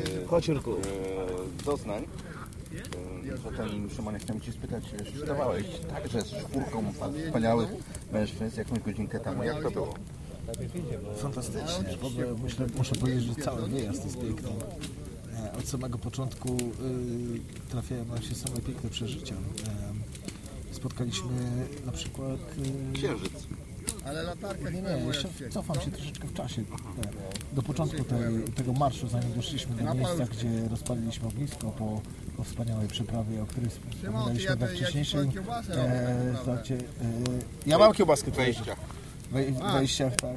doznań. Zatem Szymonie, chciałem Cię spytać, stawałeś także z 4 wspaniałych mężczyzn jakąś godzinkę temu. Jak to było? Fantastycznie. W ogóle muszę powiedzieć, że cały wyjazd jest piękny. Od samego początku trafiają nam się same piękne przeżycia. Spotkaliśmy na przykład... Księżyc. Ale latarka Nie, jeszcze cofam się troszeczkę w czasie. Do początku tego marszu, zanim doszliśmy do miejsca, gdzie rozpaliliśmy ognisko po wspaniałej przeprawie, o której wspominaliśmy we wcześniejszym starcie. Ja mam kiełbaskę. Wejściach, tak.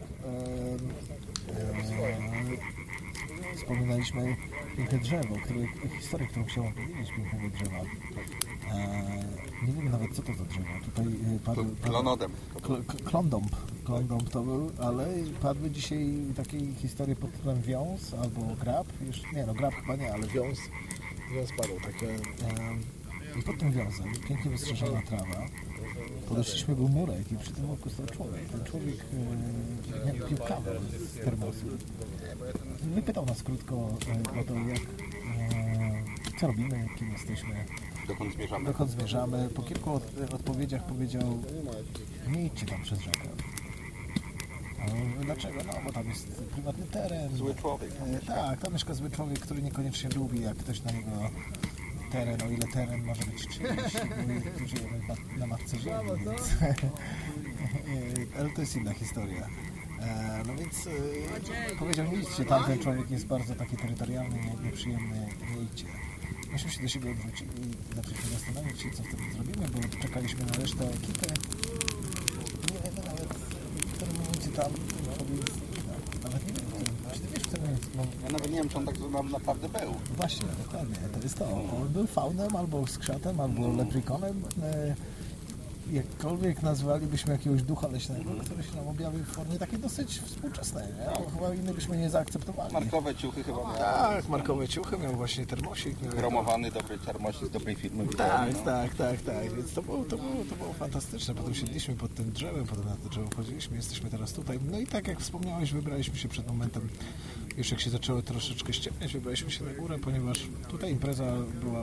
Wspominaliśmy piękne drzewo, historię, którą chciałem powiedzieć, pięknego drzewa. Nie wiem nawet, co to za drzewo. Tutaj Klonodem. Klondąb to był, ale padły dzisiaj takie historie pod tytułem wiąz albo grab. Grab chyba nie, ale wiąz padł. I pod tym wiązem, pięknie wystrzeżona trawa, podeszliśmy, był murek i przy tym murku stał człowiek. Ten człowiek pił kawę z termosu. Wypytał nas krótko o to, co robimy, kim jesteśmy, dokąd zmierzamy. Po kilku odpowiedziach powiedział: nie idźcie tam przez rzekę. Dlaczego? No, bo tam jest prywatny teren. Zły człowiek. Tak, tam mieszka zły człowiek, który niekoniecznie lubi, jak ktoś na niego teren, o ile teren może być czyjś, żyjemy na matce ziemi, więc ale to jest inna historia. No więc powiedział: nie idźcie, tamten człowiek jest bardzo taki terytorialny, nieprzyjemny, nie idźcie. Myśmy się do siebie odwrócili i zaczęliśmy zastanawiać się, co wtedy zrobimy, bo czekaliśmy na resztę ekipy. Nie wiemy nawet, w którym momencie tam człowiek, nawet nie wiem, czy ty wiesz, w którym momencie. Ja nawet nie wiem, czy on tak naprawdę był. Właśnie, dokładnie, to jest to. On był faunem, albo skrzatem, albo leprikonem. Jakkolwiek nazwalibyśmy jakiegoś ducha leśnego, który się nam objawił w formie takiej dosyć współczesnej, nie? Chyba inny byśmy nie zaakceptowali. Markowe ciuchy chyba miał. Tak, markowe ciuchy, miał właśnie termosik. Chromowany, dobry termosik z dobrej firmy. Tak, więc to było fantastyczne. Potem siedliśmy pod tym drzewem, potem na to drzewo chodziliśmy, jesteśmy teraz tutaj. No i tak jak wspomniałeś, wybraliśmy się przed momentem, już jak się zaczęło troszeczkę ściemniać, wybraliśmy się na górę, ponieważ tutaj impreza była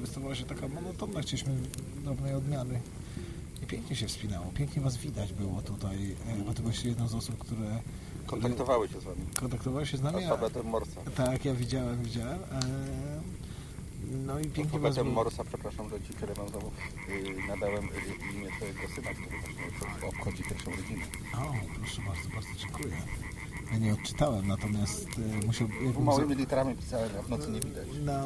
wystawała się taka monotonna, chcieliśmy drobnej odmiany. I pięknie się wspinało, pięknie was widać było tutaj, bo ty byłeś jedną z osób, które... Kontaktowały się z wami. Kontaktowały się z nami? Alfabetem Morsa. Tak, ja widziałem. No i pięknie was Alfabetem było. Morsa, przepraszam, że ci przerywam znowu, nadałem imię twojego syna, który właśnie obchodzi pierwszą rodzinę. O, proszę bardzo, bardzo dziękuję. Ja nie odczytałem, natomiast musiał... Małymi literami pisałem, a w nocy nie widać. No.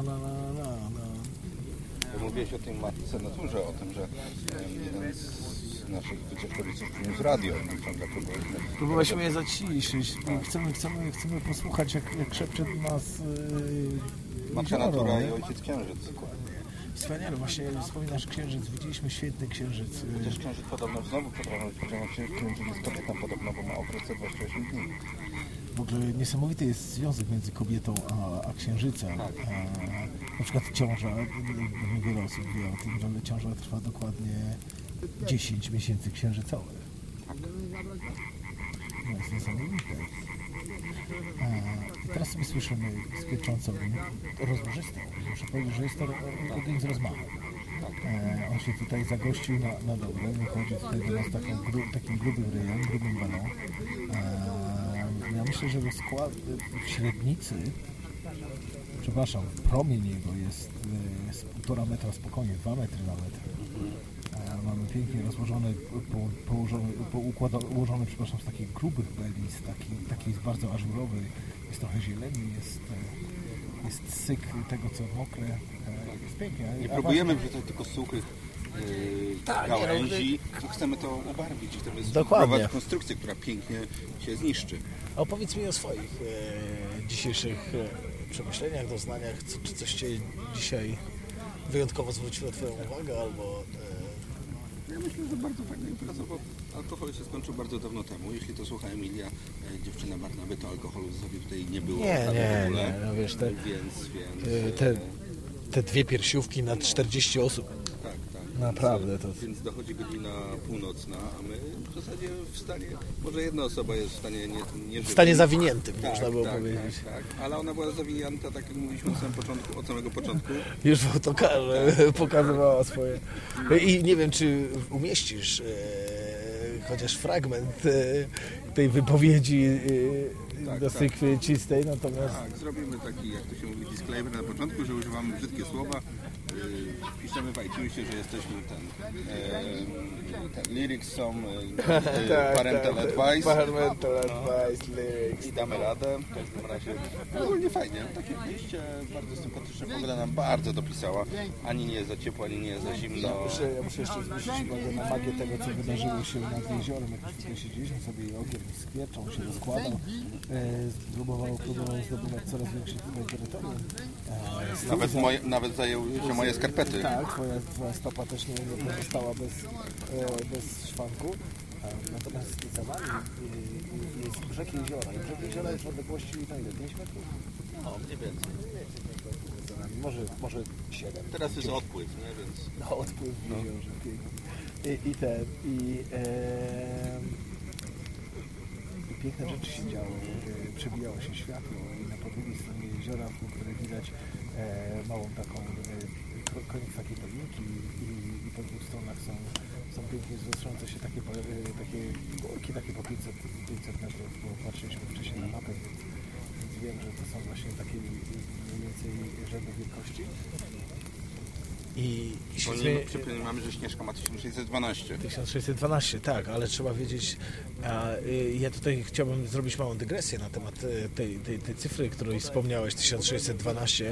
Mówiłeś o tej matce naturze, o tym, że jeden z naszych wycieczkowiców przyniósł radio. Próbowaliśmy je zaciszyć. Chcemy posłuchać, jak szepcze do nas Matka natura i ojciec księżyc. Wspaniale, właśnie wspominasz księżyc, widzieliśmy świetny księżyc. Chociaż księżyc podobno znowu potrafił księżyc jest kobietą podobno, bo ma okres 28 dni. W ogóle niesamowity jest związek między kobietą a księżycem. Tak. Na przykład ciąża, wiele osób wie o tym, że ciąża trwa dokładnie 10 miesięcy księżycowych. Tak. No jest niesamowite. I teraz sobie słyszymy z pieczącą rozłożystą. Muszę powiedzieć, że jest to budynek z rozmachem. On się tutaj zagościł na dobre, wychodzi tutaj do nas takim grubym ryjem, grubym balą. Ja myślę, że skład w średnicy, przepraszam, promień jego jest z 1,5 metra spokojnie, 2 metry nawet. Mamy pięknie rozłożone, ułożone, przepraszam, z takich grubych beli, taki jest bardzo ażurowy, jest trochę zieleni, jest syk tego, co mokre, jest pięknie. Nie próbujemy wrzucać tylko suchych gałęzi, chcemy to ubarwić, chcemy spróbować konstrukcję, która pięknie się zniszczy. A opowiedz mi o swoich dzisiejszych przemyśleniach, doznaniach, czy coś Cię dzisiaj wyjątkowo zwróciło Twoją uwagę, albo... Ja myślę, że bardzo fajna impreza, bo alkohol się skończył bardzo dawno temu. Jeśli to słucha Emilia, dziewczyna Barnaby, to alkoholu w sobie tutaj nie było. Nie, w ogóle. no wiesz, Więc te dwie piersiówki na 40 osób. Tak. Naprawdę to... Więc dochodzi godzina północna, a my w zasadzie w stanie, może jedna osoba jest w stanie nie w stanie zawiniętym, można było powiedzieć. Tak, ale ona była zawinięta, tak jak mówiliśmy od samego początku. Już w autokarze pokazywała swoje. I nie wiem, czy umieścisz chociaż fragment tej wypowiedzi dosyć kwiecistej, natomiast... Tak, zrobimy taki, jak to się mówi, disclaimer na początku, że używamy brzydkie słowa. Piszemy w iTunesie, że jesteśmy ten lyrics są parental advice. Parental advice, lyrics. I damy radę. W każdym razie ogólnie fajnie. Takie wyjście, bardzo sympatyczne. Pogoda nam bardzo dopisała. Ani nie jest za ciepło, ani nie jest za zimno. Ja muszę jeszcze zwrócić uwagę na magię tego, co wydarzyło się nad jeziorem. Jak już tutaj siedzieliśmy sobie i ogień skwierczał, się rozkładał. Próbował zdobywać coraz większe tutaj terytorium. Nawet zajęły się moje skarpety. Tak, twoja stopa też nie pozostała bez szwanku. Natomiast za nami jest brzeg jeziora. I brzeg jeziora jest w odległości na ile? 5 metrów? No, mniej więcej. Może 7. Teraz jest odpływ, nie? Więc... No, odpływ w jeziorze. I piękne rzeczy się działy. Przebijało się światło i na po drugiej stronie jeziora, w której widać małą taką koniec takiej podwórki i po dwóch stronach są pięknie wzrastające się takie górki, takie po 500 metrów, bo patrzyliśmy wcześniej na mapę, więc wiem, że to są właśnie takie mniej więcej rzędu wielkości. I przypominamy, że Śnieżka ma 1612. 1612, tak, ale trzeba wiedzieć, ja tutaj chciałbym zrobić małą dygresję na temat tej cyfry, której wspomniałeś, 1612.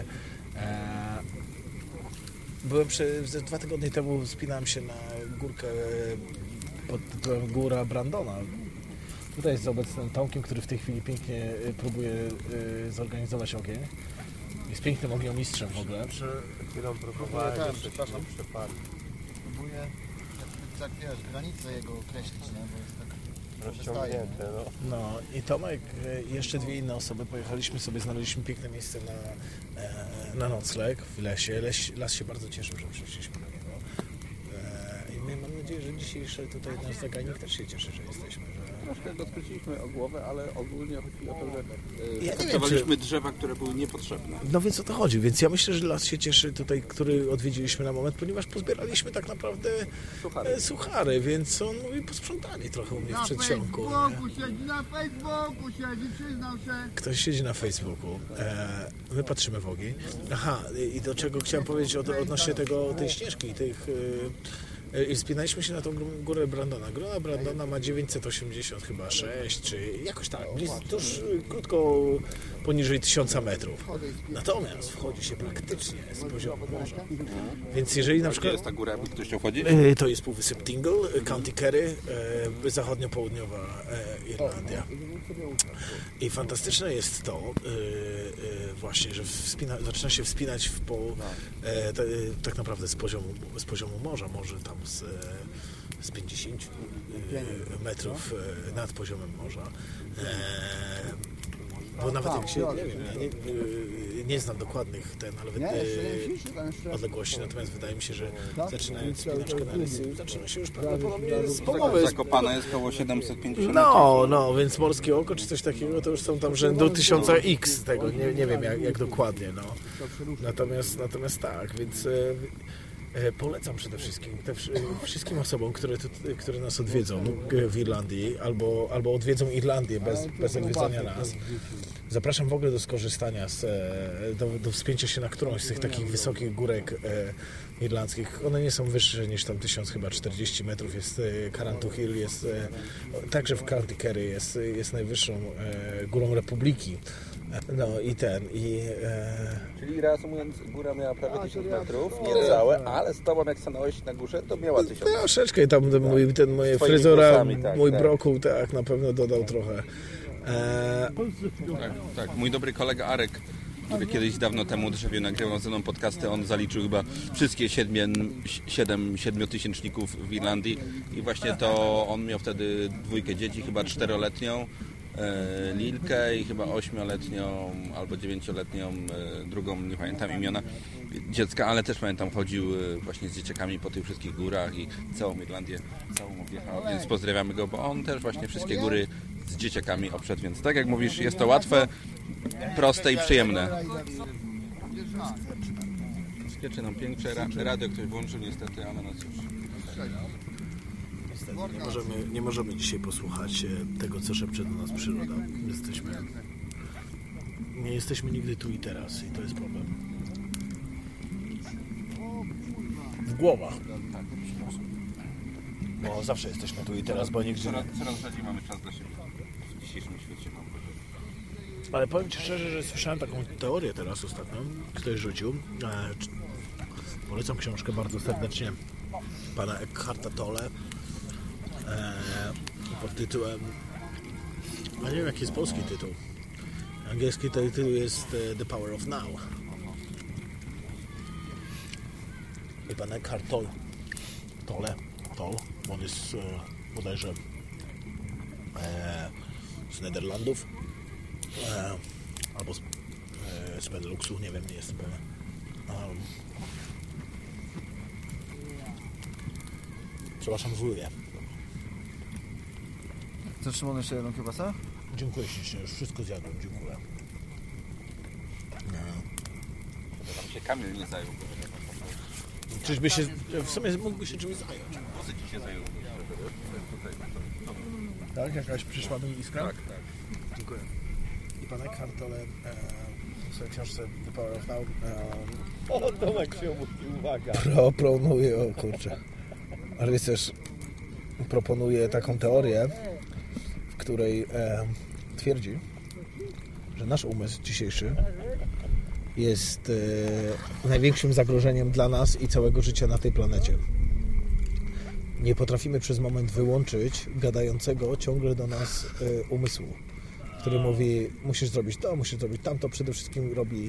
Byłem 2 tygodnie temu, wspinałem się na górkę pod tytułem Góra Brandona. Tutaj jest z obecnym Tomkiem, który w tej chwili pięknie próbuje zorganizować ogień. Jest pięknym ogniomistrzem w ogóle. Chwilą próbowałem, przepraszam, próbuję tak, wiesz, granicę jego określić, nie? Bo jest tak rozciągnięte, no i Tomek, jeszcze 2 inne osoby, pojechaliśmy sobie, znaleźliśmy piękne miejsce na nocleg w lesie. Las się bardzo cieszył, że przyszliśmy do niego. I my, mam nadzieję, że dzisiejszy tutaj nasz zagajnik też się cieszy, że jesteśmy. Troszkę go skróciliśmy o głowę, ale ogólnie chodzi o to, że Ja nie zaktywowaliśmy drzewa, które były niepotrzebne. No więc o to chodzi, więc ja myślę, że las się cieszy tutaj, który odwiedziliśmy na moment, ponieważ pozbieraliśmy tak naprawdę suchary, więc on mówi posprzątali trochę u mnie w przedsionku. Na Facebooku siedzi, przyznał się. Ktoś siedzi na Facebooku, my patrzymy w ogień. Aha, i do czego chciałem powiedzieć odnośnie tej Śnieżki, i wspinaliśmy się na tą górę Brandona. Góra Brandona ma 980 chyba 6, czy jakoś tak, tuż krótko poniżej 1000 metrów. Natomiast wchodzi się praktycznie z poziomu morza. Więc jeżeli na przykład... Gdzie jest ta góra, jakby ktoś chciał wchodzić? To jest półwysep Dingle, County Kerry, zachodnio-południowa Irlandia. I fantastyczne jest to właśnie, że zaczyna się wspinać tak naprawdę z poziomu morza, może tam z 50 metrów nad poziomem morza. Bo nawet jak się, nie znam dokładnych odległości, natomiast wydaje mi się, że zaczynając spinaczkę na Rysy, zaczyna się już prawdopodobnie z połowy. Zakopane jest około 750 No, więc Morskie Oko czy coś takiego, to już są tam rzędu 1000x tego, nie wiem jak dokładnie, no. Natomiast tak, więc polecam przede wszystkim wszystkim osobom, które nas odwiedzą w Irlandii albo odwiedzą Irlandię bez odwiedzania nas. Zapraszam w ogóle do skorzystania do wspięcia się na którąś z tych takich wysokich górek irlandzkich. One nie są wyższe niż tam 1040 metrów. Jest Caranthu Hill, jest także w County Kerry jest najwyższą górą Republiki. No Czyli reasumując, góra miała prawie 1000 metrów, niecałe, ale z tobą jak stanąłeś na górze, to miała 1000 metrów. Troszeczkę tam moje fryzura, mój brokuł tak na pewno dodał trochę. Tak, mój dobry kolega Arek, który kiedyś dawno temu drzewie nagrywał ze mną podcasty, on zaliczył chyba wszystkie 7 tysięczników w Irlandii i właśnie to on miał wtedy 2 dzieci, chyba 4-letnią Lilkę i chyba 8-letnią albo 9-letnią drugą, nie pamiętam imiona dziecka, ale też pamiętam chodził właśnie z dzieciakami po tych wszystkich górach i całą Irlandię objechał, więc pozdrawiamy go, bo on też właśnie wszystkie góry z dzieciakami obszedł, więc tak jak mówisz, jest to łatwe, proste i przyjemne. Skieczy nam piękne, radio ktoś włączył niestety, ale no cóż. Nie możemy dzisiaj posłuchać tego, co szepcze do nas przyroda. Nie jesteśmy nigdy tu i teraz i to jest problem. W głowach. Bo zawsze jesteśmy tu i teraz, bo nigdzie nie... Coraz rzadziej mamy czas dla siebie w dzisiejszym świecie. Ale powiem Ci szczerze, że słyszałem taką teorię teraz ostatnio, ktoś rzucił. Polecam książkę bardzo serdecznie pana Eckharta Tolle pod tytułem, a nie wiem jaki jest polski tytuł. Angielski tytuł jest The Power of Now. I pan Eckhart Tolle, on jest bodajże z Niderlandów albo z Beneluxu, nie wiem, nie jestem pewien. Przepraszam, wujek. Chcesz, Szymon, jeszcze jedną kiełbasę? Dziękuję ślicznie, już wszystko zjadłem, dziękuję. Tam się Kamil nie zajął. Czyżby się, w sumie mógłby się czymś zająć. Włosy ci się zajął. Tak? Jakaś przyszła do iskra? Tak. Dziękuję. I pan Eckhart Tolle w swojej książce The Power of Now Tomek się mówi, uwaga. Proponuje, o kurczę. Ale jest też proponuje taką teorię, w której twierdzi, że nasz umysł dzisiejszy jest największym zagrożeniem dla nas i całego życia na tej planecie. Nie potrafimy przez moment wyłączyć gadającego ciągle do nas umysłu, który mówi, musisz zrobić to, musisz zrobić tamto, przede wszystkim robi,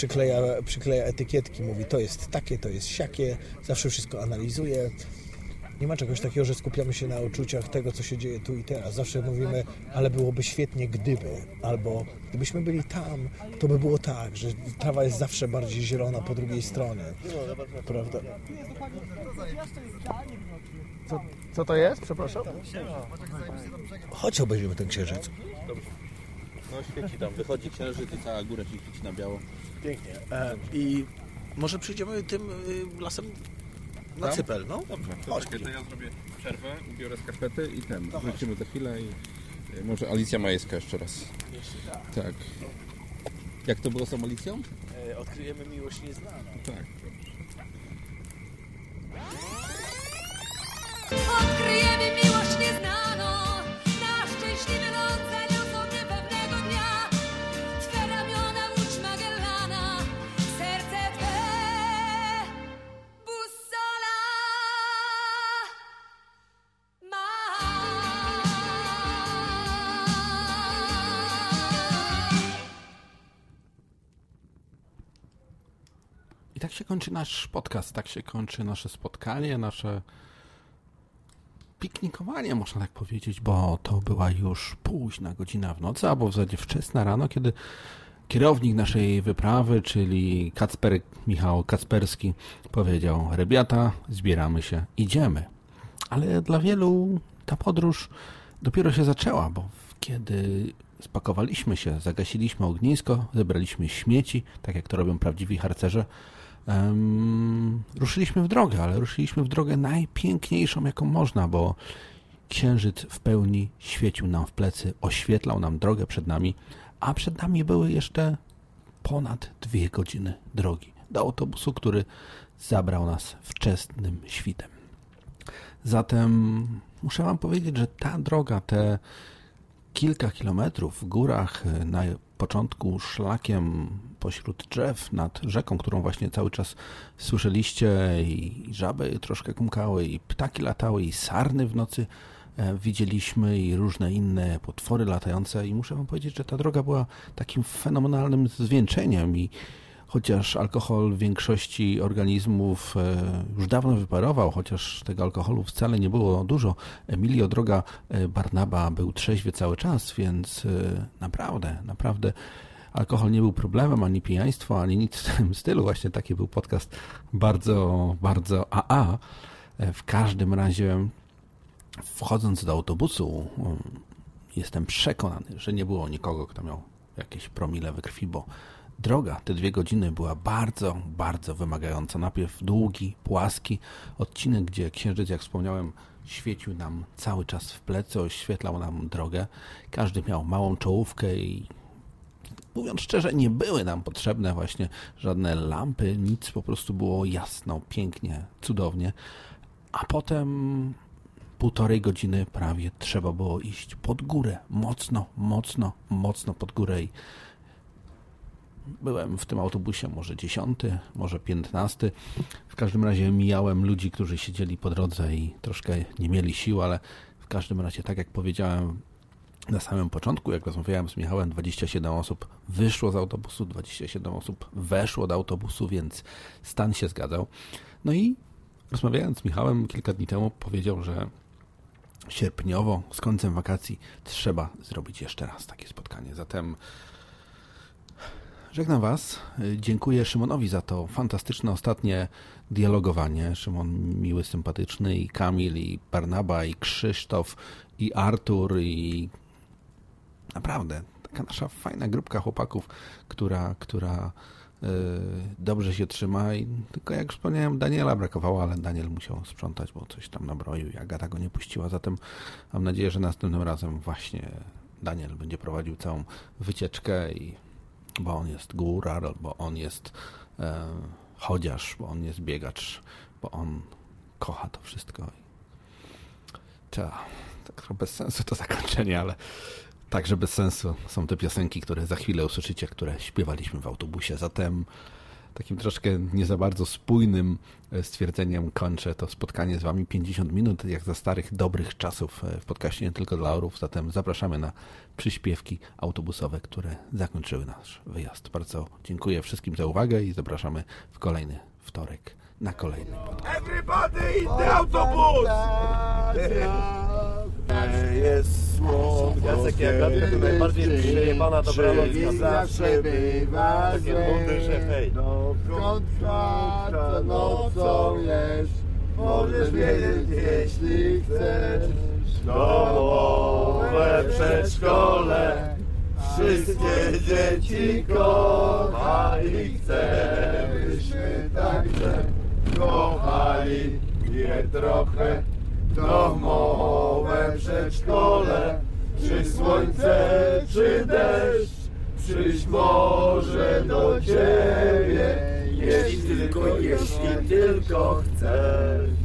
przykleja etykietki, mówi, to jest takie, to jest siakie, zawsze wszystko analizuje Nie ma czegoś takiego, że skupiamy się na uczuciach tego, co się dzieje tu i teraz. Zawsze mówimy, ale byłoby świetnie gdyby, albo gdybyśmy byli tam, to by było tak, że trawa jest zawsze bardziej zielona po drugiej stronie. Prawda? Co to jest? Przepraszam? Chodź obejrzymy ten księżyc. No świeci tam, wychodzi księżyc i cała góra się świeci na biało. Pięknie. I może przyjdziemy tym lasem na Cypel, no? Dobrze, chodźmy. to ja zrobię przerwę, ubiorę skarpety i wrócimy za chwilę i może Alicja Majewska jeszcze raz. Tak. Jak to było z tą Alicją? Odkryjemy miłość nieznaną. Tak. Odkryjemy miłość nieznaną. Na szczęśliwy ląd zaniosą mnie pewnego dnia. Twe ramiona łódź Magellana, serce twe bussola ma. I tak się kończy nasz podcast, tak się kończy nasze spotkanie, nasze piknikowanie, można tak powiedzieć, bo to była już późna godzina w nocy, albo w zasadzie wczesna rano, kiedy kierownik naszej wyprawy, czyli Michał Kacperski, powiedział: Rebiata, zbieramy się, idziemy. Ale dla wielu ta podróż dopiero się zaczęła, bo kiedy spakowaliśmy się, zagasiliśmy ognisko, zebraliśmy śmieci, tak jak to robią prawdziwi harcerze, ruszyliśmy w drogę, ale ruszyliśmy w drogę najpiękniejszą, jaką można, bo księżyc w pełni świecił nam w plecy, oświetlał nam drogę przed nami, a przed nami były jeszcze ponad 2 godziny drogi do autobusu, który zabrał nas wczesnym świtem. Zatem muszę wam powiedzieć, że ta droga, te kilka kilometrów w górach, na początku szlakiem pośród drzew nad rzeką, którą właśnie cały czas słyszeliście, i żaby troszkę kumkały, i ptaki latały, i sarny w nocy widzieliśmy, i różne inne potwory latające, i muszę wam powiedzieć, że ta droga była takim fenomenalnym zwieńczeniem, i chociaż alkohol w większości organizmów już dawno wyparował, chociaż tego alkoholu wcale nie było dużo, Emilio droga Barnaba był trzeźwy cały czas, więc naprawdę alkohol nie był problemem, ani pijaństwo, ani nic w tym stylu. Właśnie taki był podcast bardzo AA. W każdym razie, wchodząc do autobusu, jestem przekonany, że nie było nikogo, kto miał jakieś promile we krwi, bo droga, te 2 godziny była bardzo wymagająca. Najpierw długi, płaski odcinek, gdzie księżyc, jak wspomniałem, świecił nam cały czas w plecy, oświetlał nam drogę. Każdy miał małą czołówkę i mówiąc szczerze, nie były nam potrzebne właśnie żadne lampy, nic, po prostu było jasno, pięknie, cudownie. A potem 1,5 godziny prawie trzeba było iść pod górę, mocno pod górę. I byłem w tym autobusie może 10, może 15. W każdym razie mijałem ludzi, którzy siedzieli po drodze i troszkę nie mieli sił, ale w każdym razie, tak jak powiedziałem na samym początku, jak rozmawiałem z Michałem, 27 osób wyszło z autobusu, 27 osób weszło do autobusu, więc stan się zgadzał. No i rozmawiając z Michałem kilka dni temu, powiedział, że sierpniowo, z końcem wakacji, trzeba zrobić jeszcze raz takie spotkanie. Zatem żegnam Was. Dziękuję Szymonowi za to fantastyczne ostatnie dialogowanie. Szymon miły, sympatyczny, i Kamil, i Barnaba, i Krzysztof, i Artur, i naprawdę taka nasza fajna grupka chłopaków, która dobrze się trzyma. I tylko jak wspomniałem, Daniela brakowało, ale Daniel musiał sprzątać, bo coś tam nabroił i Agata go nie puściła. Zatem mam nadzieję, że następnym razem właśnie Daniel będzie prowadził całą wycieczkę, bo on jest górar, bo on jest chodziarz, bo on jest biegacz, bo on kocha to wszystko. Tak bez sensu to zakończenie, ale także bez sensu są te piosenki, które za chwilę usłyszycie, które śpiewaliśmy w autobusie. Zatem takim troszkę nie za bardzo spójnym stwierdzeniem kończę to spotkanie z Wami. 50 minut, jak za starych, dobrych czasów w podcaście Nie Tylko dla Orłów. Zatem zapraszamy na przyśpiewki autobusowe, które zakończyły nasz wyjazd. Bardzo dziękuję wszystkim za uwagę i zapraszamy w kolejny wtorek na kolejny podcast. Everybody in the autobus! Jest słodko. Jacek i Agatka to najbardziej przejebana dobranoc na zawsze bywa takie rundy, że hej. Dokąd co nocą jesz, możesz wiedzieć, jeśli chcesz. Domowe przedszkole, wszystkie dzieci kocha i chce, byśmy także kochali je trochę. Domowe przedszkole, czy słońce, czy deszcz, przyjść może do ciebie, jeśli tylko chcesz.